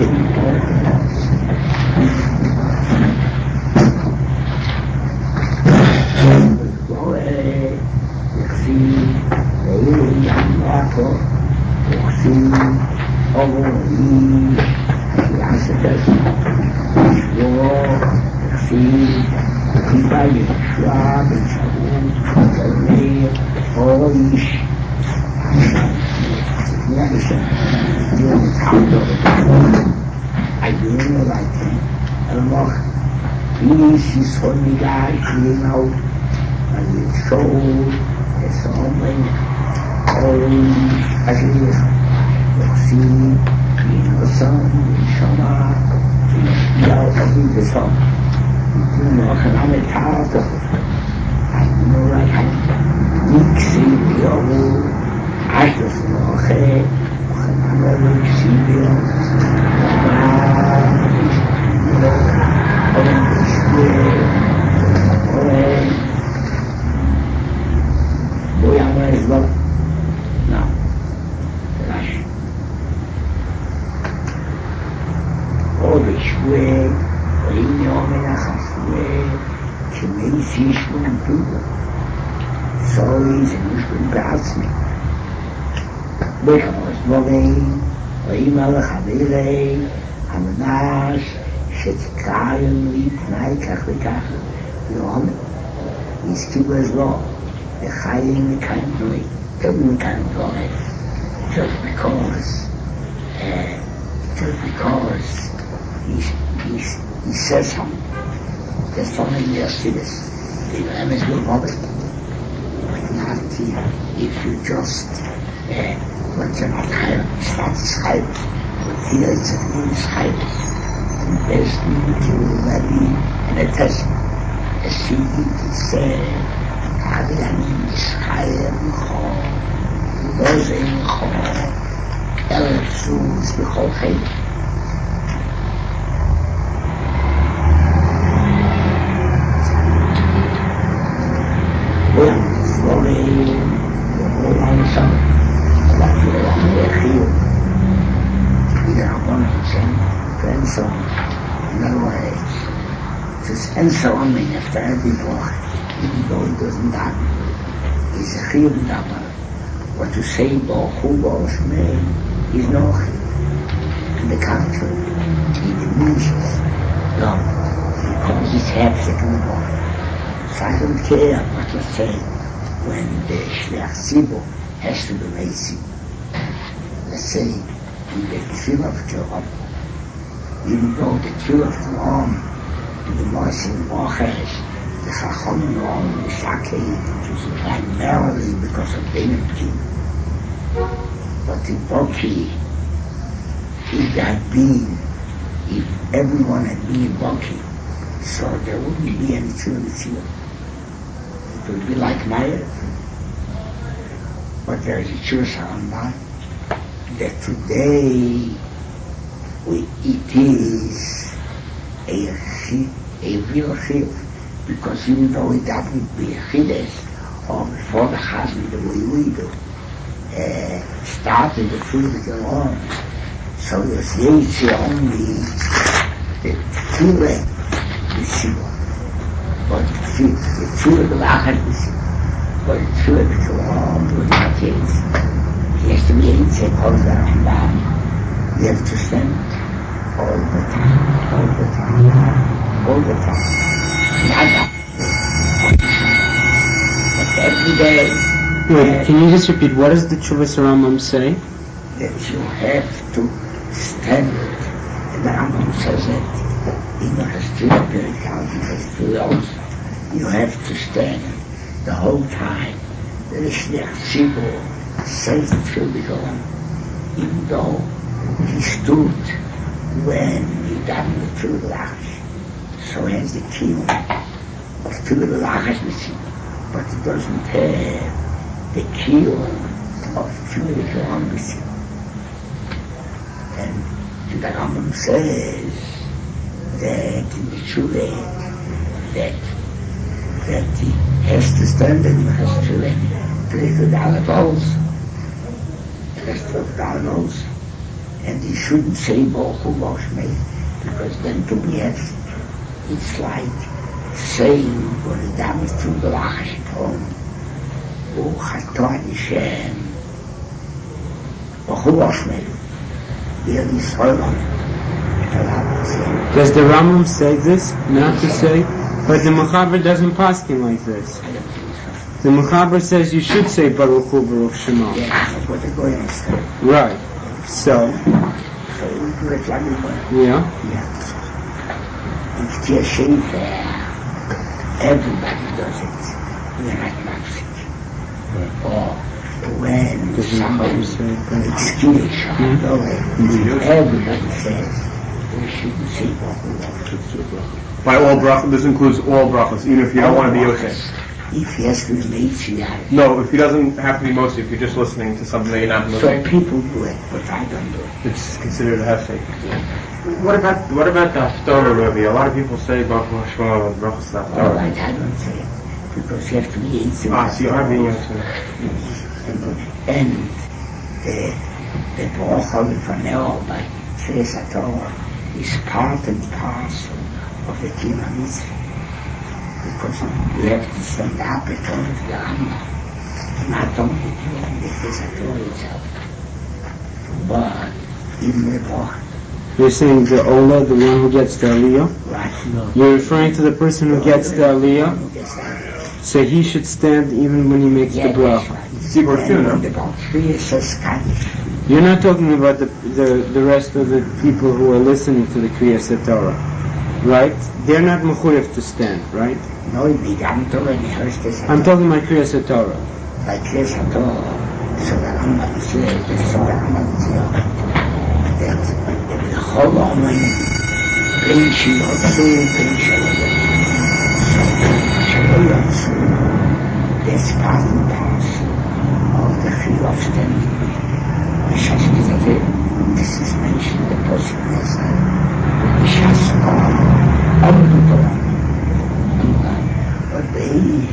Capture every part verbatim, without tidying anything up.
She's for me guys, you know, and it showed it's only oh, as it is, you'll see, you know, some, you shama, you know, every the song, you know, and I'm a child of it. I know, like, I think, see, the old, I just know, hey, and I'm a little see, you know, you know, voy a verlo no hoy fue hoy no me la fue que me hiciste un tubo soy se nos compraste dejamos lo vein hoy me la jabile המנש שתקיים לי תנאי כך וכך יום יסכיבו אז לא לחיים מקיים דוי תבוא מקיים דוי just because uh, just because he, he, he says something there's something else to this even M S will love it but not if you just uh, but you're not tired it's not tired but here it's a new tired there's to Levi and a test a C D to say Having Israel Chol Rosen Chol Elef Zuz B'chol Chei Well, slowly the whole long summer about the Echil either on one hand and so on. In other words, to end so on mean after every block, even though he doesn't die, he's a chiyuv davar. What to say bo chubo shmei is no chiyuv. On the contrary, he diminishes no, because he's half sick in the body. So I don't care what to say when the shliach tzibur has to be lazy. Let's say in the tefillah of Torah. Even though the two of them on the Mosin Mochesh, the Chachon on the Shakei, primarily because of Benimki. But in Boki, if there had been, if everyone had been in Boki, so there wouldn't be any two in the field. It would be like Mayev. But there is a choice on that, that today, We, it is a a real chiyuv because even though it doesn't be a chiddush or before the chazan the way we do uh, started the food alone, so there's yetzi only the tefillah the shibah, but the tefillah the lachas the shibah, but the tefillah the alone was not yetzi. He has to be yetzi all the Rambam. You have to stand all the time, all the time, all the time. Nada. But every day. Wait, uh, can you just repeat? What does the Chuvas Rambam say? That you have to stand. And the Rambam says that in the Hashtriyah Perikal, in the Hashtriyah also, you have to stand the whole time. The Shliach Tzibur says the Tefillah, even though he stood when he done the Tefillah Lachash. So he has the kiyum of Tefillah Lachash with him, but he doesn't have the kiyum of Tefillah Lachash with him. And the Rambam says that in the Shuleh that that he has to stand in the Shuleh to the Aleph also. He has to have the Aleph also. and you shouldn't say Boku Boshme, because then to be honest, it's like saying what the dam is to the Lachashton, O Chaton Hashem, Boku Boshme, here is Holland. Does the Rambam say this? Not to say? But the Mechaber doesn't pass him like this. The Mechaber says you should say Baruch Hu Baruch Shema. Yes, what they're going to say. Right. So. So we do it like we Yeah. Yeah. It's just there. Everybody does it. We're not mafsik. Or when somebody it's Kiddush, everybody says we shouldn't say Baruch. By all brachos, this includes all brachos, even if you don't want to be Yosef. If he has to be Meitziyah. No, if he doesn't have to be Moshe, if you're just listening to something that you're not listening. So people do it, but I don't do it. It's considered a hefsek. Yeah. What about what about the Haftorah, Rabbi? A lot of people say Baruch Shema with brachos the All Haftorah. right, I don't say it because you have to be Yeitzim. Ah, so you are being Yosef. And the the Baruch Lefaneo by Tzeis Torah is part and parcel of the Kiyum Mitzvah. Because we have to stand up and turn to the Rambam, not only during the Tzeis Torah itself, but even the Baruch. You're saying the Ola, the one who gets the Aliyah? Right. No. You're referring to the person who gets the Aliyah? Who gets the Aliyah. So he should stand even when he makes Yeah, the bracha. right. Tzibur too, no? And about three is says Kaddish. You're not talking about the, the the rest of the people who are listening to the Kriyas Torah, right? They're not mechuyev to stand, right? No, it began to when he heard this. I'm talking about Kriyas Torah. By Tzeis Torah, so the Rambam says, so the Rambam says, that the whole woman brings she also brings Shalom. Shalom, so that's part and parcel of the Chiyuv of standing. This is mentioned in the Pasuk Nesar. Shas Amdu Torah. But they,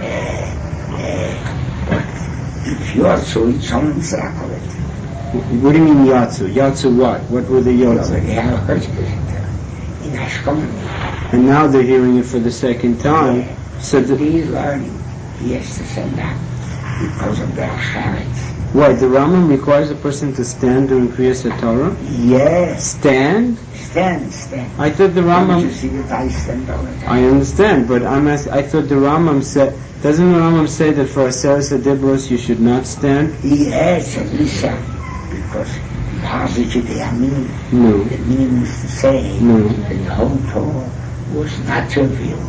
but if you are so, it's only circle it. What do you mean Yatsu? Yatsu what? What were the You Yatsu? already have heard it in Ashkelon. And now they're hearing it for the second time. So the, He is learning. He has to stand up because of their charity. what, the Rambam requires a person to stand during Kriyas Torah? Yes. Stand? Stand, stand. I thought the Don't you Rambam... see that I stand all the time? I understand, but I'm ask, I thought the Rambam said... Doesn't the Rambam say that for Aseres HaDibros you should not stand? Yes, and listen, because Hazike de Amin, No. the meaning is to say No. that the whole Torah was not revealed.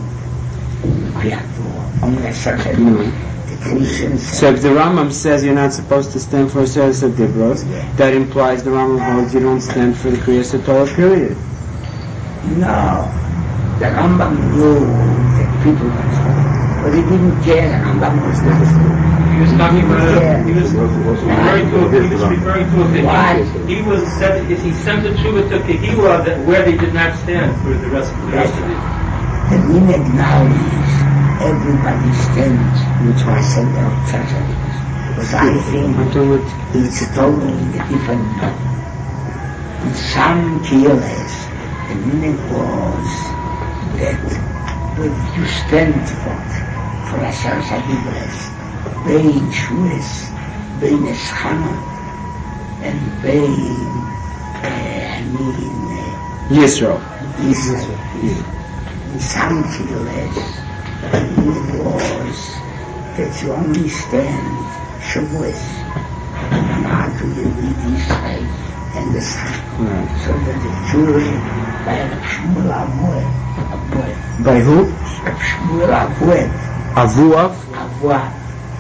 Only a certain No. the Christians So if the Rambam says you're not supposed to stand for Aseres HaDibros, Yeah. that implies the Rambam holds you don't stand for the Kriyas Torah, period. no, the Rambam knew that people would stand, but he didn't care. The Rambam was not He was talking about Yeah. a, he was referring to a, he was referring to a Why? he was said he sent the tshuva to Kehilah that where they did not stand for the rest of the rest of it. The minute now is everybody stands which I said of tragedies. Because I think I'm talking about... it's totally different now. In some killers, the meaning was that when you stand for, for a certain Dibres, bein Shues, bein Eschana, and bein, uh, I mean, uh, Yisro. Israel. In some killers, the meaning was that you only stand Shavuos, not to you read Israel and the Eschana. Right. So that the Jews, by Reb Shmuel Avuad, Avuad, By who? Reb Shmuel Avuad, Avuav? Avuad,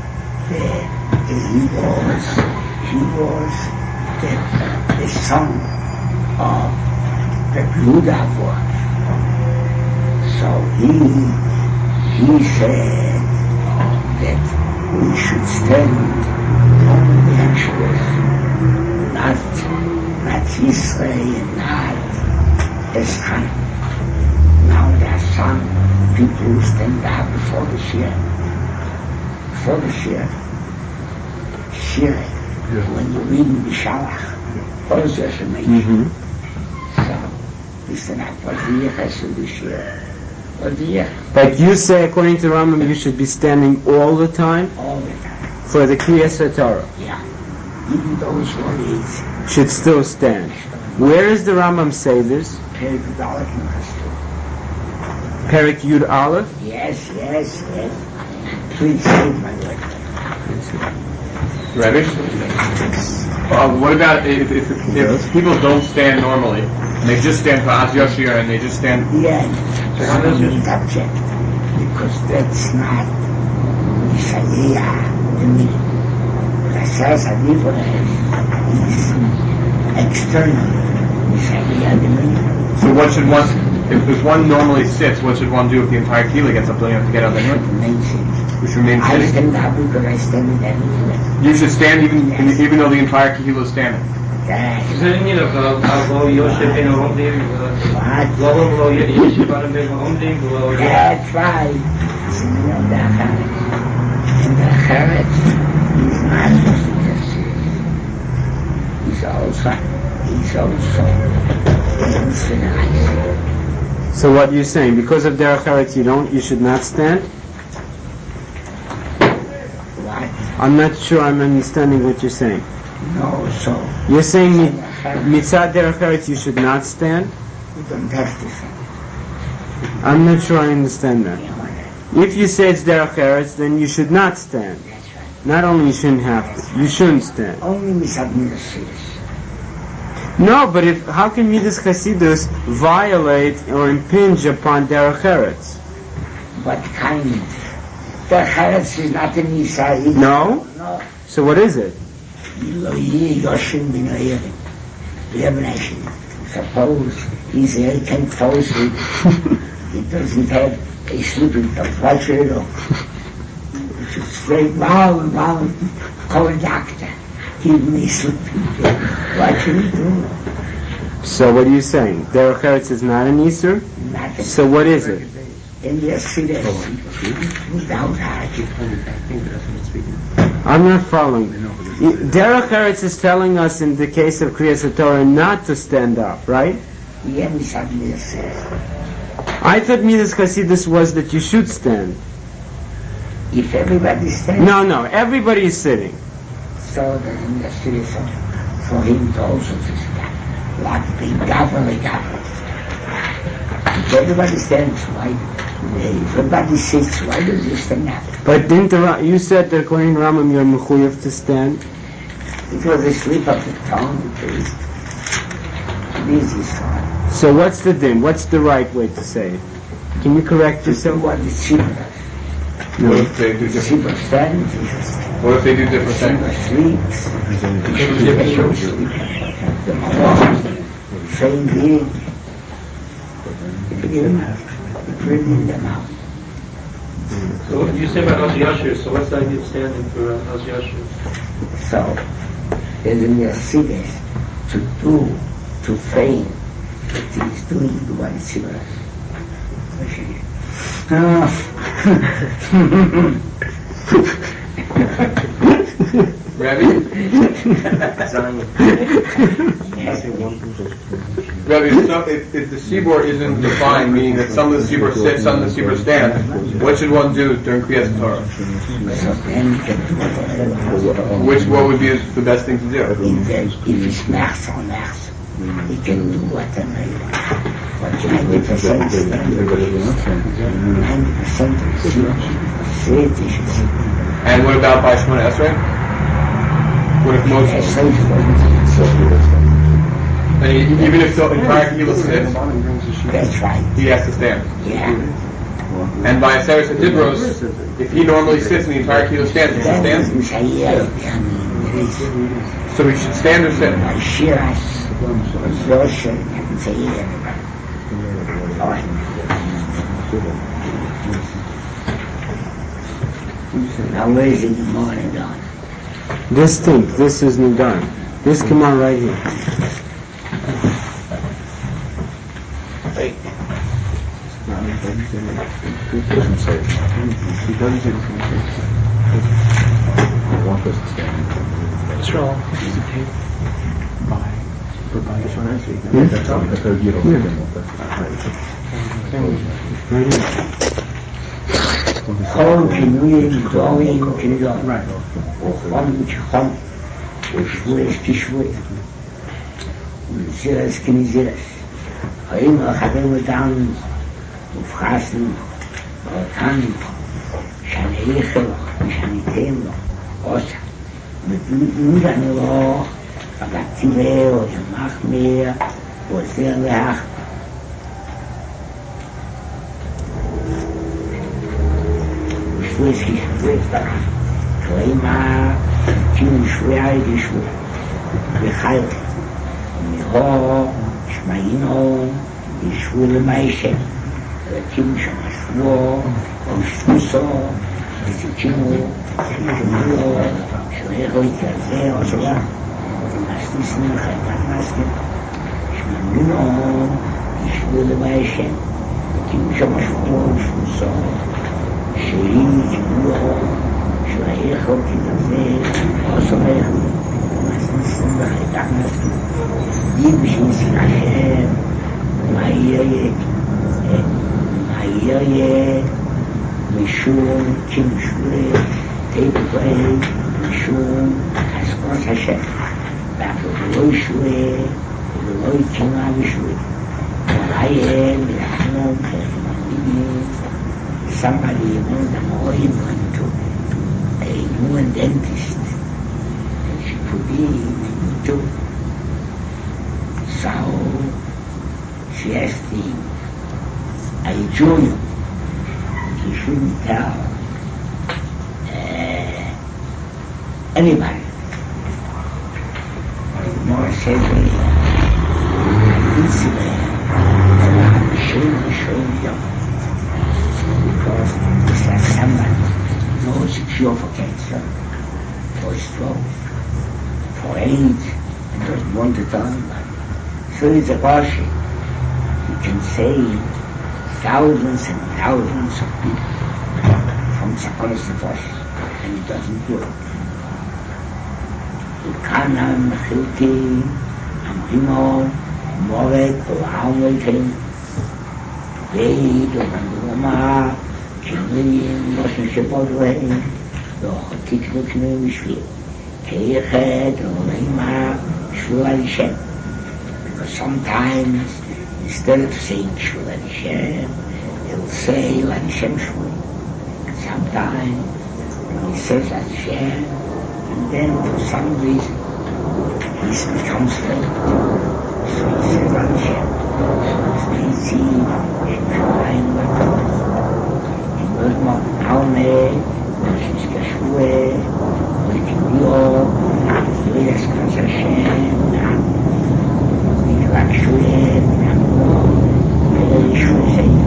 he was, he was the, the son of Reb Yehuda Avuad. So he, he said that we should stand only on Shavuos, not not Israel and not Eschan. Now there are some people who stand up before the Shir. Before the Shir. Shir. Yeah. When you read in the Shalach, also should make Mm-hmm. so it's not what the Yechesed is here. What the Yechesed But you say, according to Rambam, you should be standing all the time all the time. for the Kriyas HaTorah. Yeah. Even those who are Should still stand. Where does the Rambam say this? Perigdalic Master. Perik Yud Aleph? Yes, yes, yes. Please save my life. Rabbi? Uh, what about if, if, if people don't stand normally, and they just stand for Az Yashir, and they just stand... Yeah, I don't object, because that's not Yishayah to me. What says Hadifah is external Yishayah to me. So what should one, if, if one normally sits, what should one do if the entire kila gets up? Don't you have to get out anyway? Remain sitting. We should remain I sitting? stand up because I stand in that movement. You should stand even Yes. even though the entire kila is standing. That, Is there any of Avo Yosef in Omdim? what? Lo Lo Yosef in Omdim? Lo That's right. So, you know, the Acharet. And the Acharet is not just He's also, he's also infinite. So what you're saying, because of Derech Eretz you don't, you should not stand? What? I'm not sure I'm understanding what you're saying. No, so You're saying mi- Mitzad Derech Eretz you should not stand? you don't have to say. I'm not sure I understand that. You know that. If you say it's Derech Eretz, then you should not stand. That's right. Not only you shouldn't have to, you shouldn't stand. Only Misad Midas. No, but if, how can Midas Chasidus violate or impinge upon Derech Eretz? What kind? The Charetz is not an Yisrael. No? No. So what is it? Lo Yi Yoshim Bin Oyerim. Lebanation. Suppose he's there, he can't fall asleep. He doesn't have a sleeping pill. What should he do? He should straight round, round, call a doctor. Give me a sleeping pill. What should he do? So what are you saying? Derech Eretz is not an Isur? Nothing. So what is it? And yes, see this. Without hardship. I'm not following. Derech Eretz is telling us in the case of Kriyas HaTorah not to stand up, right? Yeah, we said this. I thought Midas Chasidus was that you should stand. If everybody stands, No, no, everybody is sitting. so then the citizen for him to also to stand. Like the government government. If everybody stands, why? If everybody sits, why does you stand up? But didn't the, Ra- you said that according to Rambam you're mechuyev to stand? It was a slip of the tongue, please. This is fine. So what's the din? What's the right way to say it? Can you correct To do yourself? what the Tzibur does. What No. if they do The different? Tzibur stands, the What if they do different Tzibur things? sleeps, they don't sleep. The Malach, same thing. It bring them out. So what do you say about Az Yashir? So what's the idea of standing for uh, Az Yashir? So, there's a Mercedes to do, to feign that he's doing what it's similar. Rabbi? Rabbi, if, some, if, if the Sibor isn't defined, meaning that some of the Sibor sit, some of the Sibor stand, what should one do during Kriyas Torah? So then he can do whatever. Which, what would be the best thing to do? If, if it's max on max, he can do whatever he wants. But ninety percent is ninety percent is British. And what about by Shemona Esrei? What if most, That's so important. and he- even if the entire Kila sits, That's right. he has to stand? Yeah. And by Aseres HaDibros, if he normally sits and the entire Kila stands, he should That stand? is Messiah. I mean, there is So he should stand or sit? Shiras, Zosher, and Zayir. Now where is it in the morning done? This thing, this is Nidan. This come on right here. He doesn't say one person standing. Control. Piece of tape. By. But by this one I see. Yeah, that's all. That's how you don't see them. כל כינויים גדולים כנדון, וחום כחום, ושבועס כשבועס, וזירס כנזירס. האם החברים אותם מופחסים באותן שאני איכל ושאני תאם לו, עושה. ומתמיד אני לא בקציבה או שמחמיר או עוזר לאח. ושבועס כשבועס דרך. כלומר, תהיו שבועי כשבועי. וחייל. ומהור שמיינו ישבו למיישם. ותהיו שם שבוע או שבוסו. ותהיו שמיינו שלחו יתייזה או שלח. ומסניסים לך את המסכים. שמיינו ישבו למיישם. ותהיו שם שבוע או שבוסו. שהיא שבוע שלח יתייזה או שלח. ומסניסים לך את המסכים. די בשביל השם, מה יהיה, מה יהיה, משום כמשווה, תבואי, משום הסכוס השם, ואפילו לא ישווה, ולא יתימה ושווה. מה יהיה, מלחנום, חרמונים, somebody among them all you went to a human dentist, and she could be to so she asked him, I Jew you. He shouldn't tell uh, anybody. The Gemara said this about shame shame young. Because he said somebody knows a cure for cancer, for stroke, for AIDS, and doesn't want to tell anybody. So it's a Rashi. He can save thousands and thousands of people from Sakonis Nefesh, and he doesn't do it. Ukanam, Chilki, Amrino, Moret, Olamletim, Veid, Omandurama, Kinim, Moshe Shebodway, Lochotik Vuknu Vishvil, Keichet, Olima, Shvil Alishem. Sometimes, instead of saying Shul Hashem, he'll say Hashem Shul. And sometimes, he says Hashem, and then for some reason, he becomes faint. So he says Hashem. So it's easy, Shemaim Vatos. He goes more Alme, Moshe's Kashue, Multimio, Yoyas Kaz Hashem, Actually, Yeshua Seid.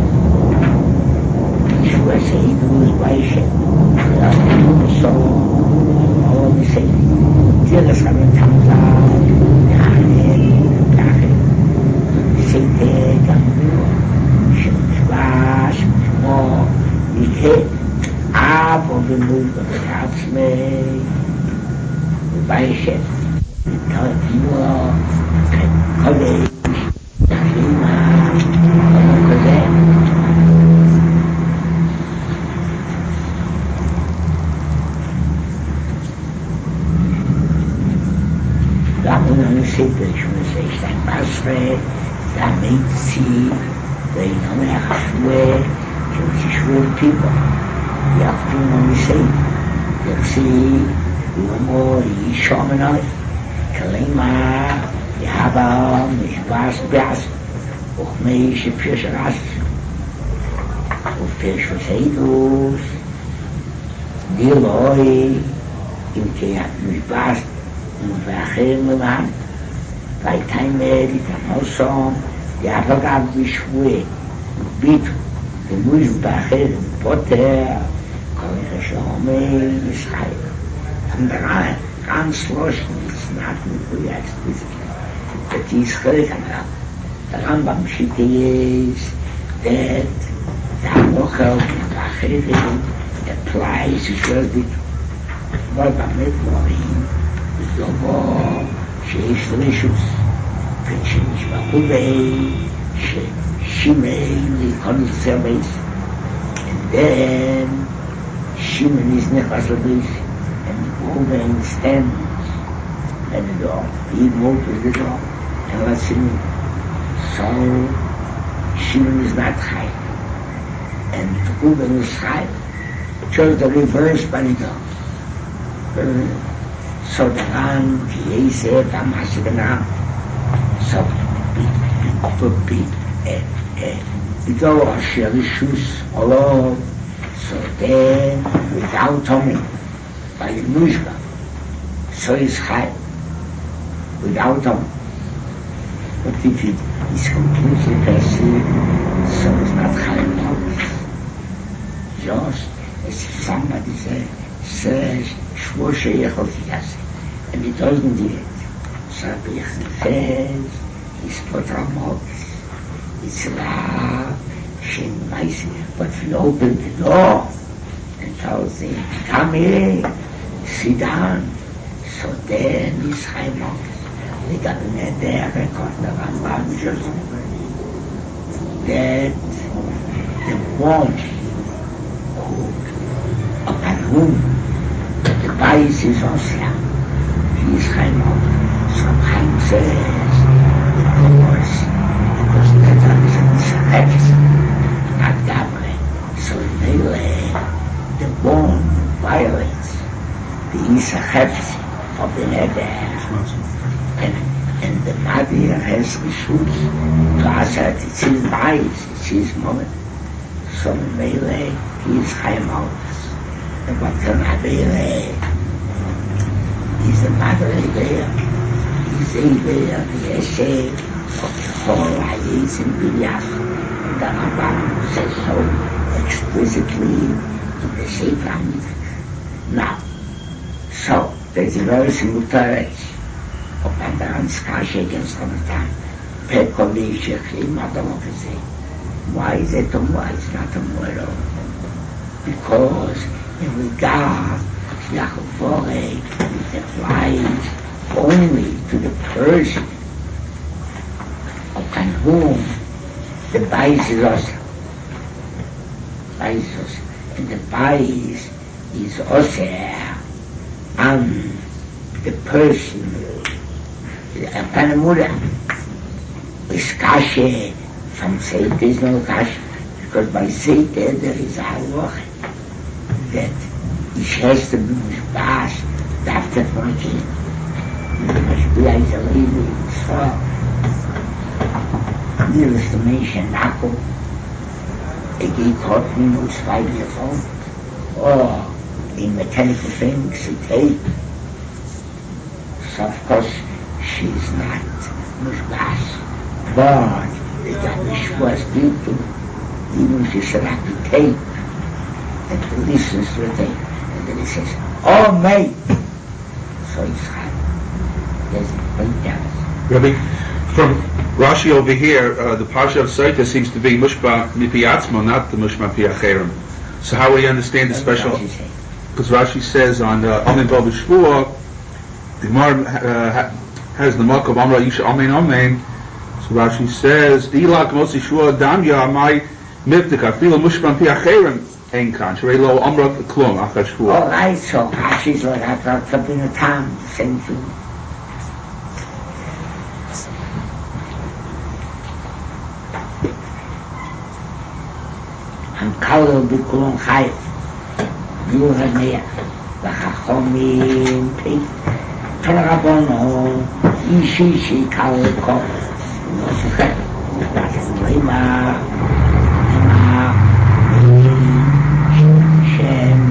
Yeshua Seid was Baisha. So, all the same. The other side of Tamza, Yahanim, Yahim, Seite, Gambiwa, Shemshba, Shemshmo, Yikhe, Avo, Bimuz, Bachatzme, Baisha, Tamza, Kodesh, Shema, Kodesh. Darum haben sie durch uns echt ein Basre, da meint sie, da in einer Schule, und sie schwören People. Die Achtung haben sie, dass sie, Lomo, die Schomenoi, Kalima, יאבא משבאס באס וכמי שפש רס ופש וסיידוס דילוי אם תהיה משבאס ומבאחר למען ואיתיימר איתמוסום יאבא גב בשבועי וביטו ומוש באחר פוטר כל חשומי ישחי andere ganz loschen ist nach dem Frühjahrsdisk. Das ist völlig anders. Der Rambam Schitte ist, that the Hanochel and the Acherim applies to Shvil Bitu. אבל באמת דברים, בדובו שיש רשוס, וכשנשבחו בי, ששימן להיכנס סרבייס, and then Shimon is nechas lebis, and Reuben stands at the door. He opens the door, and lets him in. So Shimon is not high, and Reuben is high. Just the reverse by the door. So the man, he said, I'm asking now. So, the door, she has shoes all over. So then, without Tommy, by the Mishka, so is high, without Tommy. But if it is completely passive, so it's not high enough. Just as if somebody say, says, Shvoshe Yechofias, and he doesn't do it. So Bechon says, he's Potramoks, it's love, Shem nice, but we open the door and tells him, come here, sit down. So then he's high monks. They got in there, they got the Rambam just that the one who, upon whom the bias is also, he is high monks. So Chaim says, because, because that is a heavy. Not Gabriel. So Mele, the one violates the Isa Hefs of the Neder. And, and the Madir has Rishus to Asad, it's his bias, it's his moment. So Mele, he is Chaimautas. And what can Mele? He's a Madir there. He's a there, the essay of the whole Hayes in Bilyas. The Rambam says so explicitly in the Sefer HaMikdash. Now, so there's a very simple Teretz of Bandaran's Kasha against Ramadan. Pekoli Shechim Adamokazeh. Why is it a why it's not a Moero? Because in regard to Yachovore, it applies only to the person upon whom the bias is also. Bias is also. And the bias is also on the person, upon a mura. Is kashe from Seite, there is no kashe. Because by Seite there is a halach that it has to be mishbash, after fornication. Mishbash is a lady, so nearest to mention Nako, a gay courtroom who's five years old, or in mechanical things, a tape. So of course, she's not Mushbash, but the Gabish was people, even if she should have to tape, and listens to the tape, and then he says, oh mate, so it's hard. There's a point down. Rabbi, from Rashi over here, uh, the Parsha of Saita seems to be Mushba Mipi Atzmo, not the Mushba Pi Acherim. So how will you understand the special? Because Rashi says on Amen Bo B'Shvua, the Gemara uh, has the mark of Amra Yisha Amen Amen. So Rashi says, Ilak Mosi Shvua Damya Amai Miptik Afil Mushba Pi Acherim Enkan Shrei Lo Amra Klum Achar Shvua. All right, so Rashi's like I thought something in time, same thing. Kalo Bikulon Chayef, Yuhanea, Vachachomim, Pei, Torabono, Ishi, Shi, Kalo, Kol, Nosichet, Lema, Lema, Shem,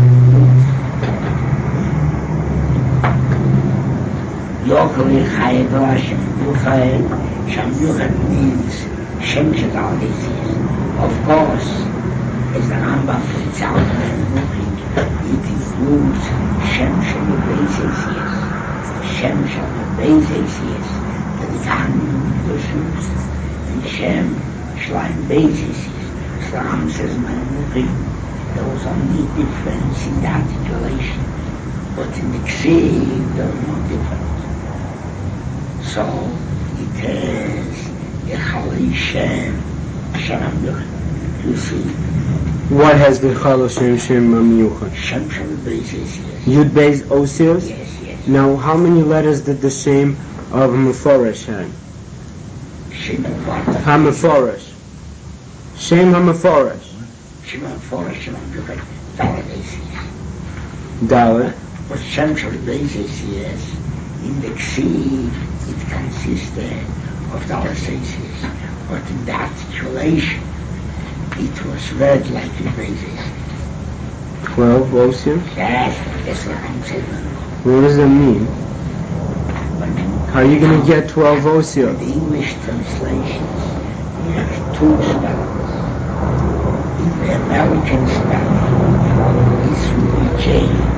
Yokoli Chayef, Hashem, Yuchay, Shem Yuchat means Shem Shadal Hesies. Of course, as the Rambam points out in it includes Shem Shem Bezes, yes. Shem Shem Bezes, yes. The Gan Yosef and Shem Shleim Bezes, yes. So the Rambam says, there was only a difference in the articulation. but in the Ksiv there is no difference. So it is the Chal Shem, Hashem HaMiyuchad. You see, What has the Chal Shem Shem HaMiyuchad? Shem Shem Beis is yes. Yud Beis Osios? Yes, yes. Now, how many letters did the Shem of Meforesh have? Shem what? HaMeforesh. Shem HaMeforesh. Shem HaMeforesh, Shem HaMiyuchad, Dalet is yes. Dalet. But Shem Shem Beis is yes. In the Ksiv, it consisted of Dalet is yes. But in the articulation, it was read like a Beis. Twelve Osios? Yes, that's what I'm saying. What does that mean? But How are you going to get twelve in Osios? the English translations, you have two spellings. In the American spelling, it's with a J.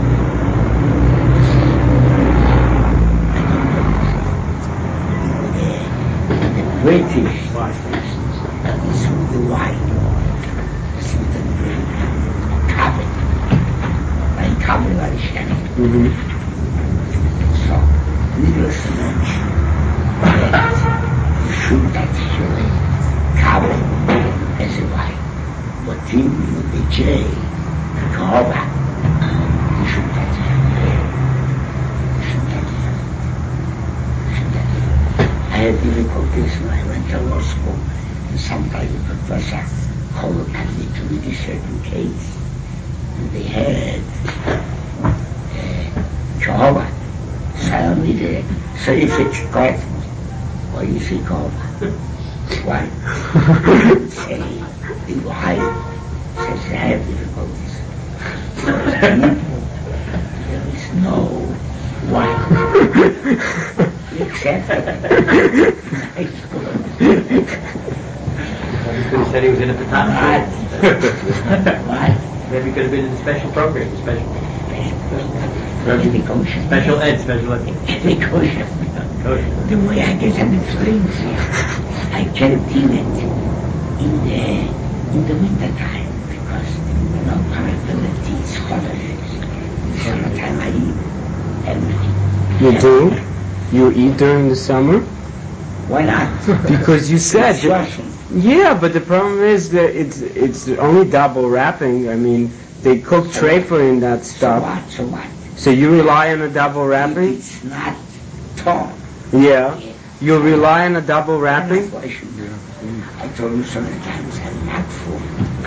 In the British, it's with the Y. It's with the British. Kabel. Like Kabel Hashem. Mm-hmm. So, needless to mention, that you should articulate Kabel as a Y. But even with the J, Jehovah, you should articulate. You should articulate. You should articulate. I had difficulties when I went to law school, and sometimes the professor called upon me to read a certain case, and they had uh, Jehovah. So I only did. So if it's God, why you say God? Why? Say the why says I have difficulties. There is no why. Except it's good. He could have said he was in at the top. Why? Maybe he could have been in the special program, the special, Every kosher. special ed, special ed. Every kosher. Kosher. The way I get an experience, I can't do it in the in the winter time because no probability is holidays. In the summertime I eat everything. You do? You eat during the summer? Why not? Because you said It's that- Russian. Yeah, but the problem is that it's it's only double wrapping. I mean, they cook trepa in that So stuff. what? So what? So you rely on a double wrapping? It's not torn. Yeah. You rely on a double wrapping? Why should you? I told you so many times I'm not full.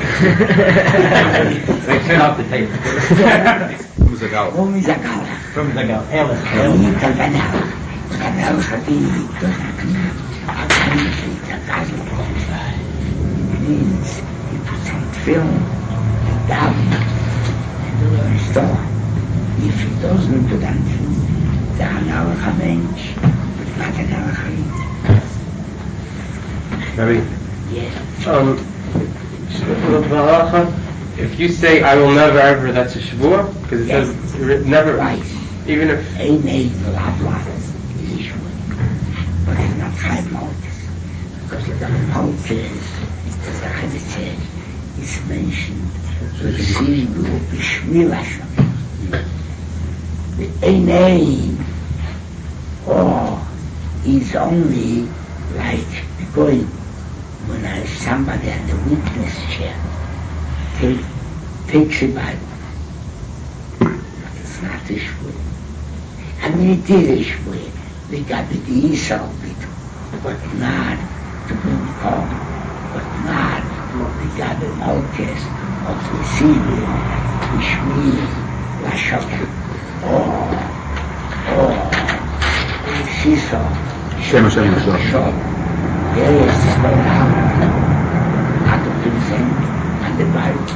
They turn off the tape. Who's a gal? Only the color. From the go. Alice. I eat the vanilla. Vanilla for being doesn't mean I can eat a dozen points. It means you put some film and down and do the store. If it doesn't put on film, the another bench, but not another thing. Rabbi, Yes. um, if you say I will never ever, that's a shvur, because it Yes. says never, Twice. even if A name blah blah is issue. But it's not five motives. Because the motives, as the Rebbe said, is mentioned with the Sibur Bishmil Hashem. The A name or is only like the going when I somebody at the witness chair take, takes a Bible. But it's not a shvur. I mean, it is a shvur. They got the Yisrael bit, but not to bring home, but not the got the notice of the Sibur Bishmil Hashem. Or, or the Sisa. Shem Hashem Yisrael. Sure. There is spelled out not to present and the Bible.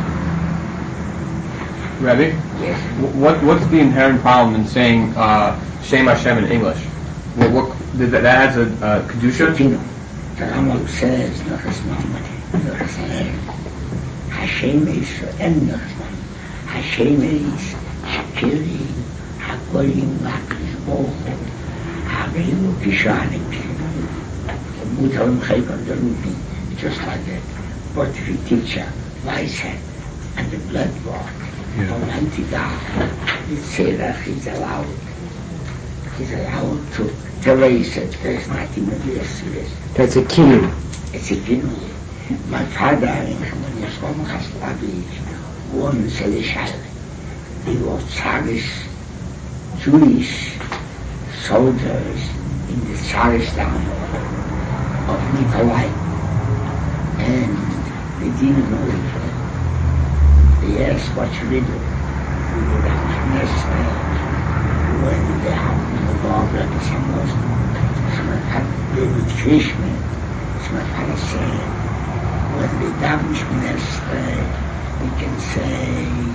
Rabbi, Yes. wh- what what's the inherent problem in saying uh, Shem Hashem in English? What, what did that, that adds a uh, kedusha? You know, the Rambam says, no, it's not money, no, it's not. Hashem is and no, it's not. Hashem is Shakiri, Hakolim, Lakis, Bohu, Habibu, Kishanik. Mutalim Chaykan, the routine, just like that. But if you teach a Weisheit and the blood walk, Yeah. Almighty God. He'd say that he's allowed. He's allowed to, to raise it. There's nothing serious. That's a key. It's a key. My father, when he was from Haslavich, won Selishal. He was Tsarish, Jewish soldiers in the Tsaristan of Nikolai. And they didn't know it. They asked, what should we do? We go down to Nestle. When they have the dog that is a Muslim. So my father, they would fish me. So my father said, when they daven Nestle, we can say,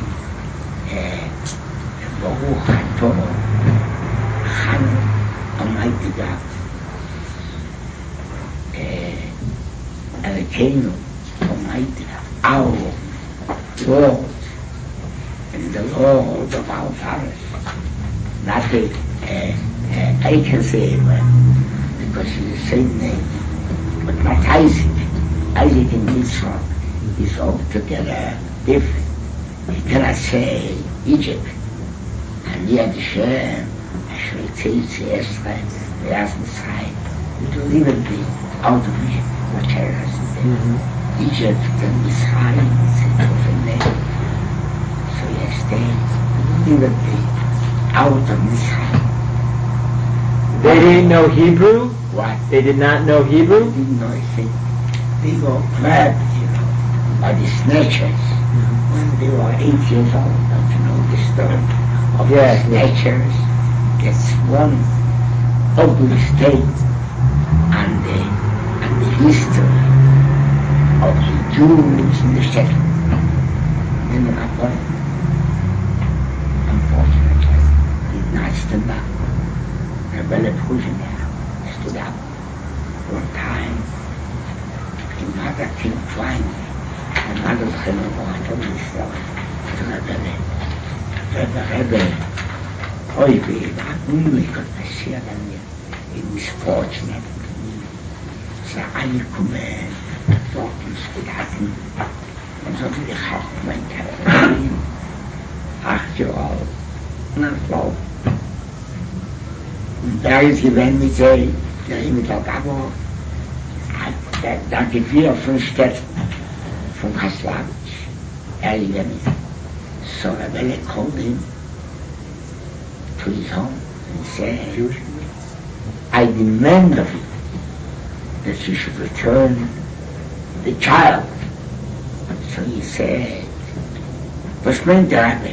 Baruch Atah, Chanu, Almighty God. Elokeinu, Almighty God, our Lord, and the Lord of our fathers. Not the, uh, uh, I can say it because it's the same name, but not Isaac. Isaac in Israel is altogether different. You cannot say Egypt, and yet Hashem, Hashem Tzitzi Esrei, the Asmosai, it will even be out of Egypt, what Torah says. Egypt and Israel is a different name. So yes, they will even be out of Israel. They didn't know Hebrew? What? They did not know Hebrew? They didn't know a thing. They were grabbed, you know, by the snatchers. When they were eight years old, don't you know the story of Yeah, the snatchers? That's one ugly state and the, and the history of the Jews in the settlement. Then the Rabbi, unfortunately, did not stand up. Rebbe Prusinger stood up one time. His mother came crying. My mother came over and told me this story to Rebbe. Rebbe, Rebbe, oi, wie unglücklich passiert an mir, wie misfortunate. So angekommen, dort ins Gedanken, und so wie ich auch mein Kind, acht Jahre alt, und dann glaub. Und da ist gewesen mit sie, der mit der Gabo, da gibt wir von Städten, von Haslavich, er gewesen. So Rebbe called him to his home and said, I demand of you that you should return the child. So he said, was meint der Rebbe?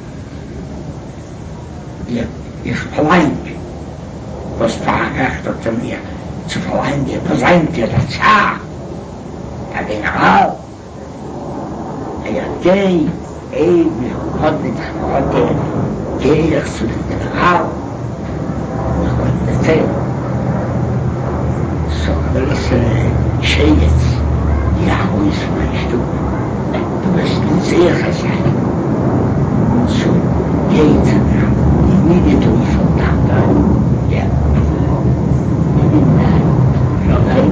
Ich verlange, was verrecht er mir zu verlangen, was meint ihr der Zar, der General? Er geht, ewig Gott nicht heute, gehe ich zu dem General. Ich wollte erzählen. So, aber ich schäge jetzt, ja, wo ist mein Stück? Du wirst nicht sicher sein. Und so geht es dann, immediately from down there. Yeah. Ich bin da, schon rein.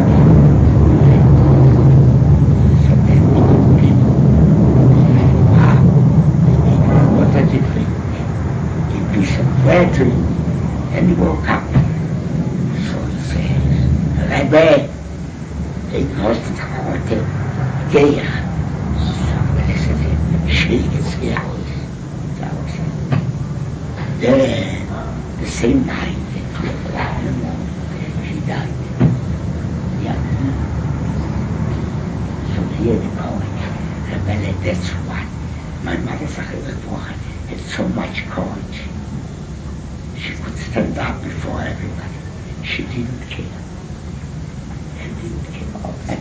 So then we could be, ah, what does it mean? He piece of bread to him, and he woke up. So he says, Rebbe, ik was het heute gehe. So when I said, schwieg es wie alles. That was it. Then, the same night, at two o'clock in the morning, she died. Yeah. So here the courage. Rebbe, that's what my mother had so much courage. She could stand up before everybody. She didn't care. She didn't care about that.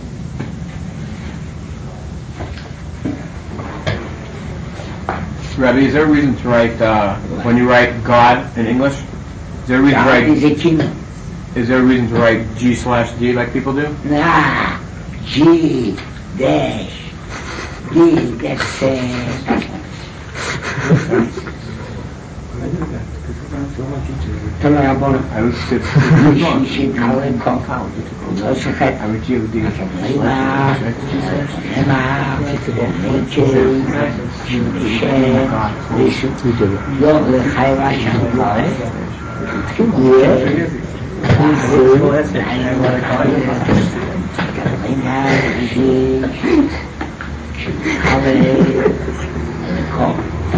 Rabbi, is there a reason to write, uh, when you write God in English, is there a reason God to is write, a king. is there a reason to write G slash D like people do? Nah, G dash D. That's uh, that's nonsense. תודה רבה. שיתחלק כל לא שחק. למה, למה, ניקי, שמשה, מישהו, לא לחייבה שם גבוה. יהיה, ניסו, היינו למה, שיתחלק כל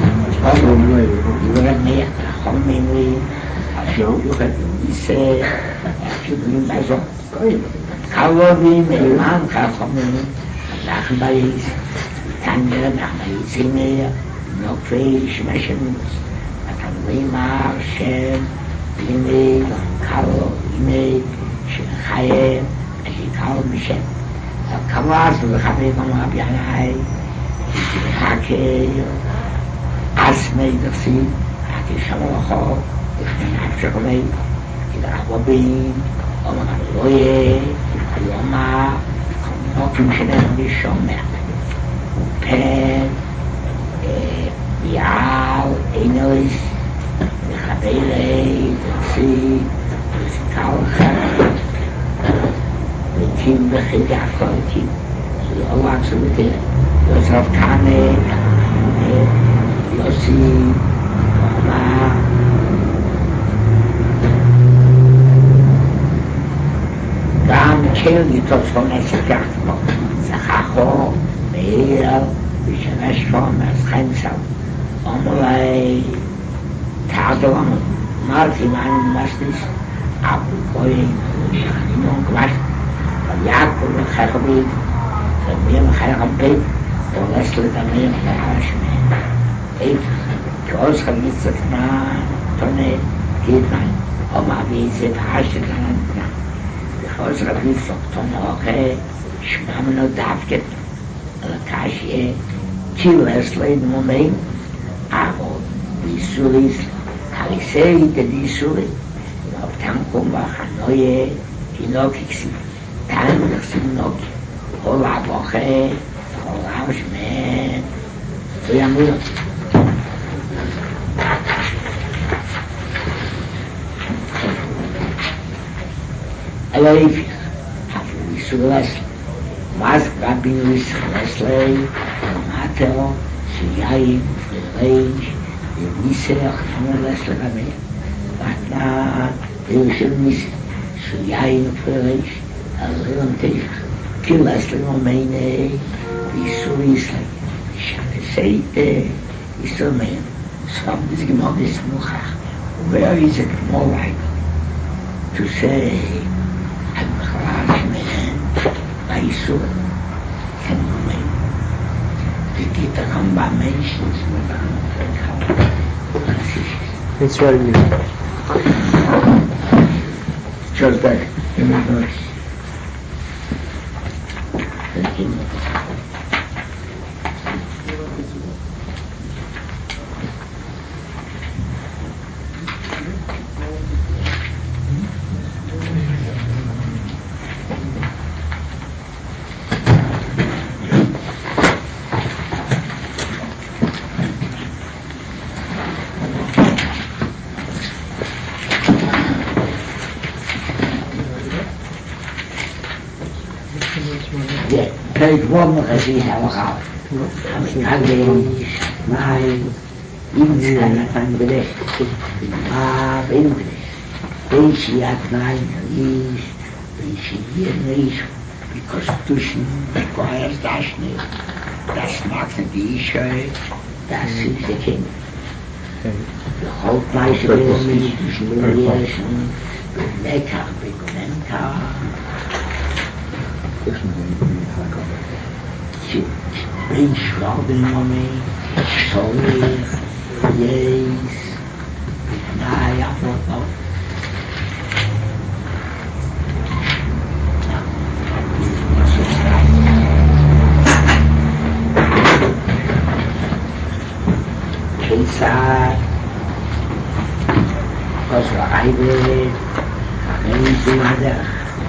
you have me home mainly show you have say actually by so how we may man have come nach bei tanja nach bei sine no fish missions at we mar shem ine kalo ine shaye she kalo mishen kamaz le khabe ma bianai hake asmei dasi ati shamacho ifnafshomei idabobin omaloye ayoma nokim shenen mishomer pen yal enois khabelei dasi kalcha tim bekhidakoti Allah subhanahu wa ta'ala יוסי, מה? גם כן יתוצפון עסקת פה, שכחו, מאיר, ושמש פה, מהסכנסל, אומרי, תעדו לנו, אמרתי מה אני מסניס, אבו כהן, שחנימון כבש, ויעקו לחכבי, ומי מחכבי, דורס לדמי מחשמי, ich groß vermisst na tonne geht nein aber wie sie passt dann ich groß vermisst tonne okay schnamm nur darf geht kashi chiles leid moment aber die sulis kalisei die suli auf tankum ba neue kinokixi dann das nok hola boche hola schme ja mir Elif, Hafli Sulas, Mas Rabin Wesley, Matel, Shiyayim, Freilich, Yenisech, Hameles Rabin, Vatna, Yenisech, Shiyayim, Freilich, Alon Teich, Kilas Lemomene, Visulisle, Shaneseite, Isomen, Stop this Gemodis Muchach. Where is it more like to say by so can we the kita combinations it's right here. Just that in the verse. Thank you. Kijk, wat nog eens is al gehad. Als ik alleen maar iets van bericht. Maar in deze had mijn is, deze hier is, because tussen requires dat niet. Dat maakt het issue, dat is de king. De hoofdmeister wil niet, dus mediation, de lekker, de commentaar. Bem schwalbe nome, sorry, yes, na ja, foto. Keisa, was war Eibe, Amazing Mother,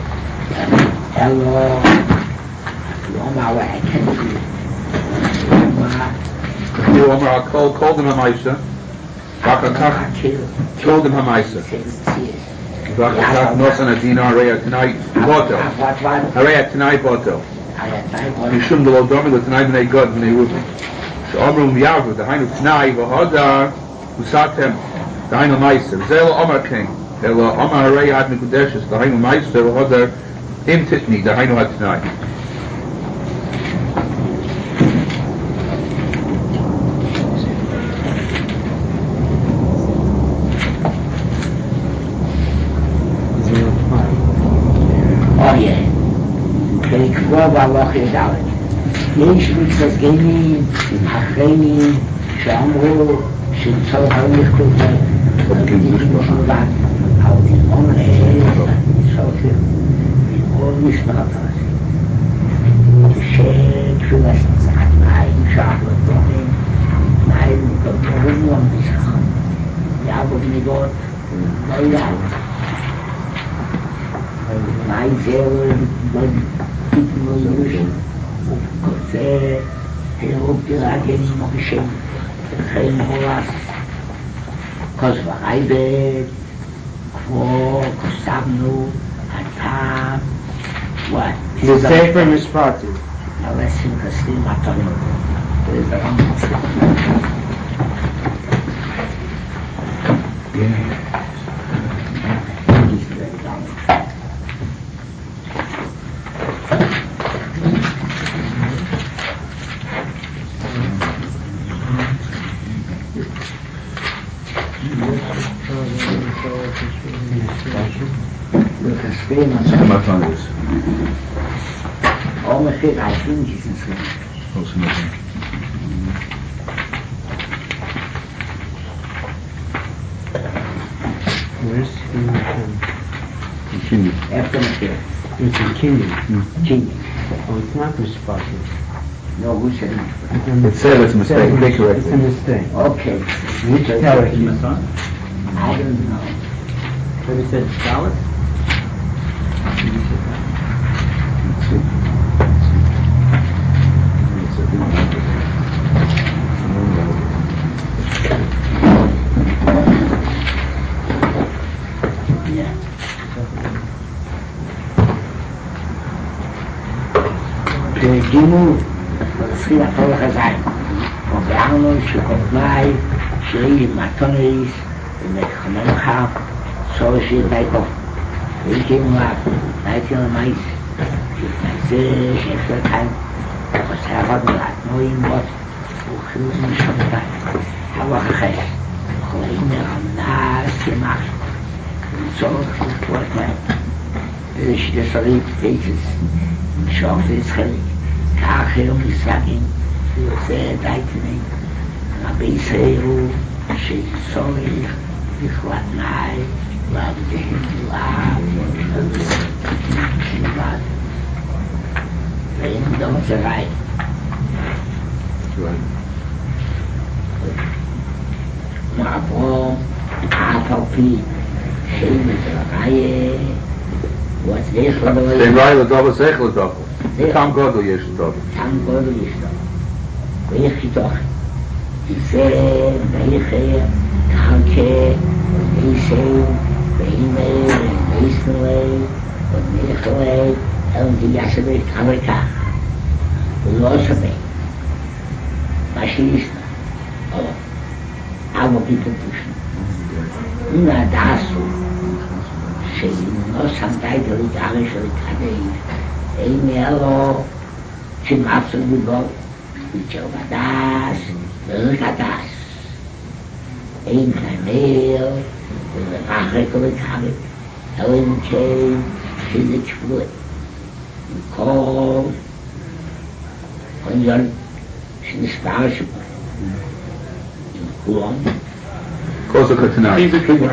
Hello, Roma, where I can be. You Omar, I'll call, call them a Maisha. Vakakach told him Hamaisa. Vakakach nosan adina areya tonight botel. Areya tonight botel. Mishum de lo domi lo tonight b'nei God b'nei Ruben. She'omrum yavu dahainu tonight v'hodar usatem dahainu Maisa. Zelo Omar king. Elo Omar areya ad mikudeshes dahainu Maisa v'hodar im titni dahainu ad tonight. והלוך ידלת. יש מצוות גנים, אחרונים, שאמרו שצריך הולך כותב, גידוש בשלבן, אבל תלמון צריך ללמוד משפחת הזה. כשתפילה שנצחת מים, שח לדברים, מים כתובים לא משחם, יעבוד ניגות, לא יעבוד. מים זהו, לא כזה הרוב דרגן מוקשם חיים הולס כוסבר עיבד כמו כוסבנו הטעם The Sefer Mishpatim. הלסים כסלים מטרים וזה גם מוצלח Alle vier uitvindjes en zo. Als je nog een. Where's Continue. Efter een keer. It's in Kenyan. Kenyan. Oh, it's not Mishpatim. No, hoe is het niet? It said it's a mistake. They correct It's a it. mistake. Okay. Which Tarek? I don't know. What he said, Dalit? פרגימו, צריכים לכל חזק. ובארנו שקודמי, שירי מתונריס, ומתחמנך, סור שיר דייקו. פרגימו לך, דייתי למייס, שתנצר שאפשר כאן, וחסרות מלעתנועים בו, וחילוס משפטה. הלוך החס, חולאים מרמנס ימח, וצורך ופות מהם. וזה שתסריק פייסס, שוח ויצחליק. כך היום מסגים, ויוצא דייטנים, רבי ישראל שצורך בכלתנאי, ועבדיהם לאב, כמובן. ואין דום זרי. מעברום, אף על פי, שם זרי, ועצליח לדברים. Then right the double sechel the double. The Tam Godel yesh the double. Tam Godel yesh the double. ואיך כתוך, זה ואיך קרקה, וניסי, ואימי, וניסנולי, וניחולי, אלם תיגשבי כמה כך, ולא שווה, מה שישנה, או, אבו פיפו פושנו. מן הדעסו, שלא שמתי דליגרי של קדיש, אימי אלו, שמאפסו בגול, Bicho badas, bergadas. Een kaneel, de wachtelijke kabel, Helen came, village wood. In call, on your, in the scholarship. In Kuon. Kosoka tonight.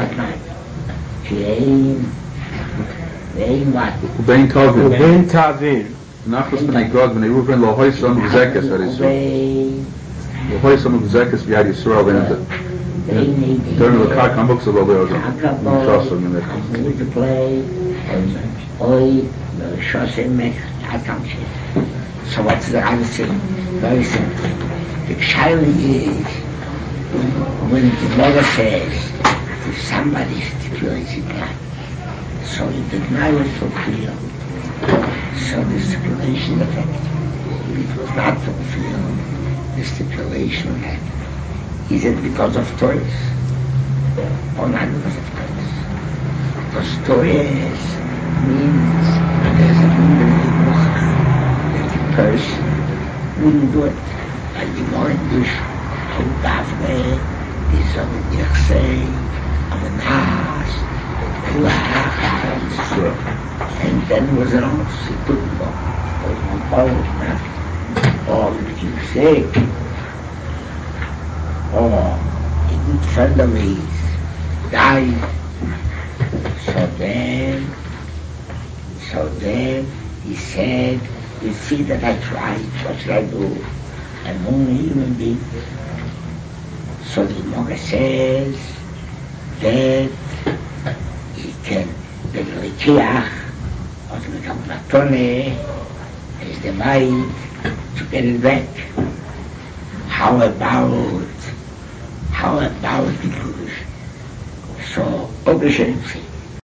Shein, Vein what? Ubein Tovin. Ubein Tavin. Nachos b'nei God b'nei Ruven lo hoysam v'zekes ar Yisrael. Lo hoysam v'zekes b'yad Yisrael and the during the Kak Hamuk so lo le'odam. Shosam in that. I'm to play Oi, Shosam Mech, Atamshi. So what's the other thing? Very simple. The child is when the mother says if somebody stipulates in that, so if the deny was fulfilled, so the stipulation effect. If it was not fulfilled, the stipulation had. Is it because of toys? Or not because of toys? Because toys means there's a limited book that the person wouldn't do it. Like the more English, how Daphne, is of the Dirksay, of the Nas, and then was an ounce, he couldn't go. There was no power in that. Or if you say, or a good friend of his died, so then, so then he said, you see that I tried, what should I do? I'm only a human being. So the Gemara says that he can be the Kiach of the Matone is the right to get it back. How about, how about the Jewish? So, Ogeshensi,